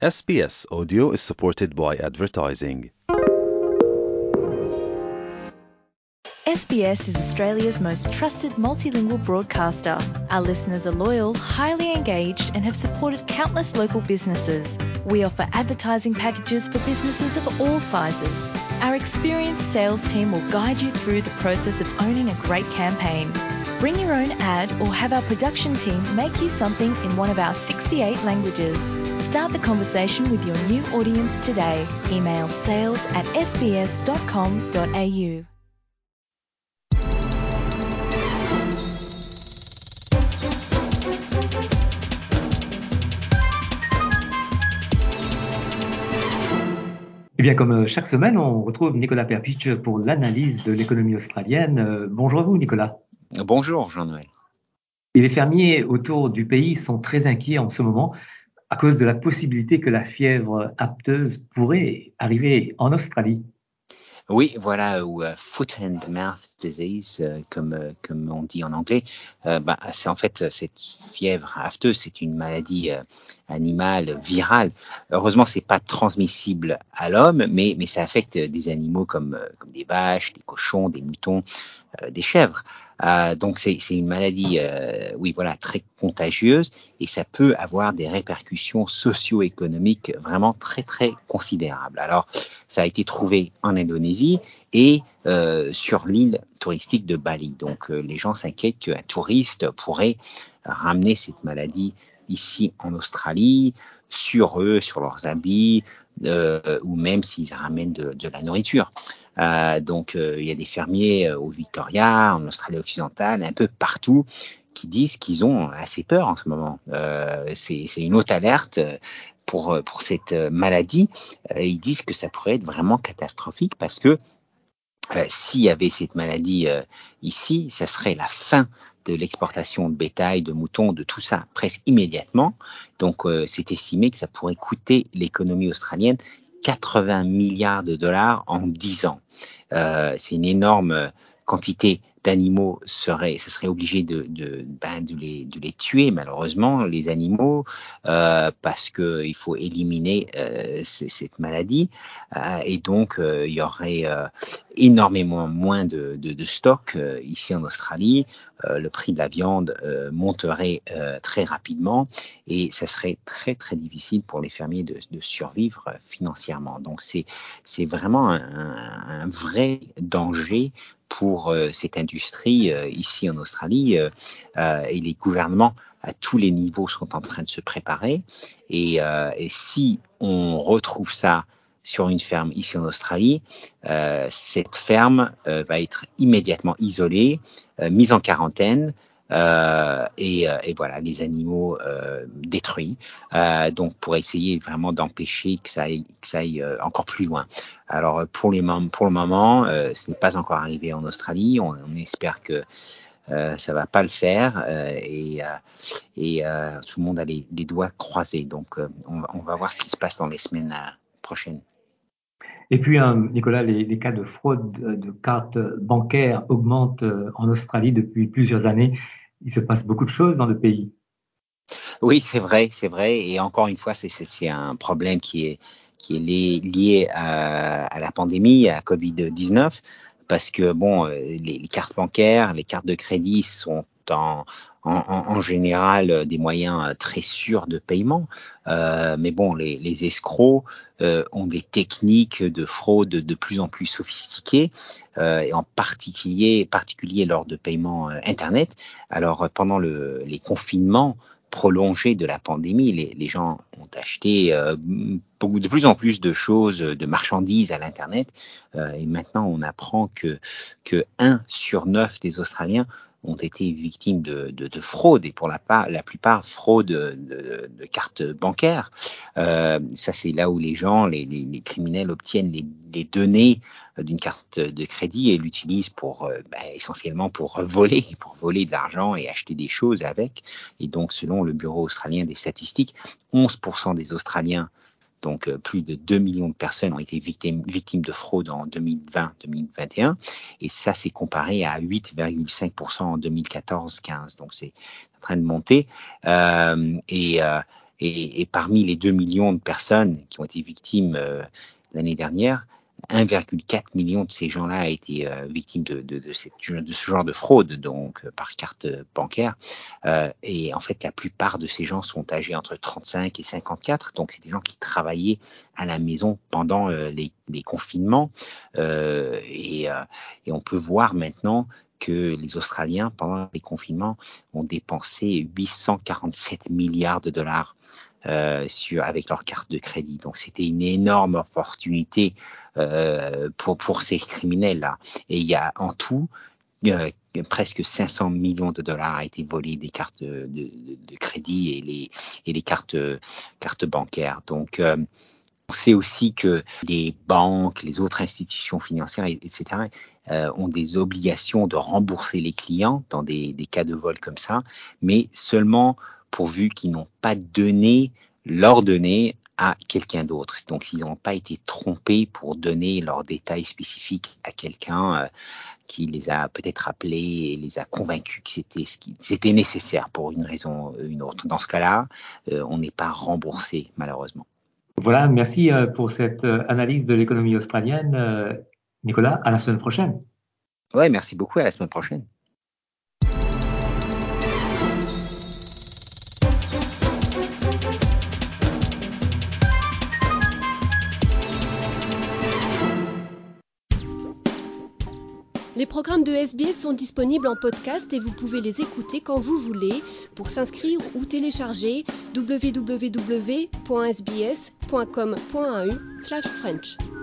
SBS Audio is supported by advertising. SBS is Australia's most trusted multilingual broadcaster. Our listeners are loyal, highly engaged, and have supported countless local businesses. We offer advertising packages for businesses of all sizes. Our experienced sales team will guide you through the process of owning a great campaign. Bring your own ad or have our production team make you something in one of our 68 languages. Start the conversation with your new audience today. Email sales@sbs.com.au. Eh bien, comme chaque semaine, on retrouve Nicolas Perpich pour l'analyse de l'économie australienne. Bonjour à vous, Nicolas. Bonjour, Jean-Noël. Et les fermiers autour du pays sont très inquiets en ce moment à cause de la possibilité que la fièvre apteuse pourrait arriver en Australie. Oui, voilà, ou foot and mouth disease, comme on dit en anglais. C'est en fait cette fièvre aphteuse, c'est une maladie animale virale. Heureusement, c'est pas transmissible à l'homme, mais ça affecte des animaux comme des vaches, des cochons, des moutons, des chèvres. Donc c'est une maladie, très contagieuse, et ça peut avoir des répercussions socio-économiques vraiment très très considérables. Alors ça a été trouvé en Indonésie et sur l'île touristique de Bali. Donc les gens s'inquiètent qu'un touriste pourrait ramener cette maladie ici en Australie, sur eux, sur leurs habits, ou même s'ils ramènent de la nourriture. Il y a des fermiers au Victoria, en Australie occidentale, un peu partout, qui disent qu'ils ont assez peur en ce moment. C'est une haute alerte pour cette maladie. Ils disent que ça pourrait être vraiment catastrophique parce que s'il y avait cette maladie ici, ça serait la fin de l'exportation de bétail, de moutons, de tout ça, presque immédiatement. Donc, c'est estimé que ça pourrait coûter l'économie australienne 80 milliards de dollars en 10 ans. C'est une énorme quantité d'animaux. Ce serait obligé de les tuer, malheureusement, les animaux, parce que il faut éliminer cette maladie, et donc il y aurait énormément moins de stock ici en Australie. Le prix de la viande monterait très rapidement, et ça serait très très difficile pour les fermiers de survivre financièrement. Donc c'est vraiment un vrai danger pour cette industrie ici en Australie, et les gouvernements à tous les niveaux sont en train de se préparer, et si on retrouve ça sur une ferme ici en Australie, cette ferme va être immédiatement isolée, mise en quarantaine, et voilà, les animaux détruits, donc pour essayer vraiment d'empêcher que ça aille encore plus loin. Alors pour le moment, ce n'est pas encore arrivé en Australie. On espère que ça va pas le faire, et tout le monde a les doigts croisés. Donc on va voir ce qui se passe dans les semaines prochaines. Et puis, Nicolas, les cas de fraude de cartes bancaires augmentent en Australie depuis plusieurs années. Il se passe beaucoup de choses dans le pays. Oui, c'est vrai. Et encore une fois, c'est un problème qui est lié à la pandémie, à Covid-19, parce que les cartes bancaires, les cartes de crédit sont en général des moyens très sûrs de paiement, mais les escrocs ont des techniques de fraude de plus en plus sophistiquées, et en particulier lors de paiements Internet. Alors pendant les confinements prolongés de la pandémie, les gens ont acheté de plus en plus de choses, de marchandises à l'Internet, et maintenant on apprend que 1 sur 9 des Australiens ont été victimes de fraude, et pour la plupart fraude de cartes bancaires. Ça, c'est là où les gens, les criminels obtiennent les données d'une carte de crédit et l'utilisent essentiellement pour voler de l'argent et acheter des choses avec. Et donc, selon le Bureau australien des statistiques, 11% des Australiens, donc plus de 2 millions de personnes, ont été victimes de fraude en 2020-2021, et ça c'est comparé à 8,5% en 2014-15. Donc c'est en train de monter, et Et parmi les 2 millions de personnes qui ont été victimes l'année dernière, 1,4 million de ces gens-là a été victime de ce genre de fraude, donc par carte bancaire. Et en fait, la plupart de ces gens sont âgés entre 35 et 54, donc c'est des gens qui travaillaient à la maison pendant les confinements. Et on peut voir maintenant que les Australiens, pendant les confinements, ont dépensé 847 milliards de dollars avec leur carte de crédit. Donc c'était une énorme opportunité pour ces criminels-là. Et il y a en tout presque 500 millions de dollars a été volés des cartes de crédit et les cartes bancaires. Donc on sait aussi que les banques, les autres institutions financières, etc., ont des obligations de rembourser les clients dans des cas de vol comme ça, mais seulement pourvu qu'ils n'ont pas donné leurs données à quelqu'un d'autre. Donc, s'ils n'ont pas été trompés pour donner leurs détails spécifiques à quelqu'un qui les a peut-être appelés et les a convaincus que c'était nécessaire pour une raison ou une autre. Dans ce cas-là, on n'est pas remboursé, malheureusement. Voilà, merci pour cette analyse de l'économie australienne. Nicolas, à la semaine prochaine. Ouais, merci beaucoup, à la semaine prochaine. Les programmes de SBS sont disponibles en podcast et vous pouvez les écouter quand vous voulez. Pour s'inscrire ou télécharger, www.sbs.com.au/French.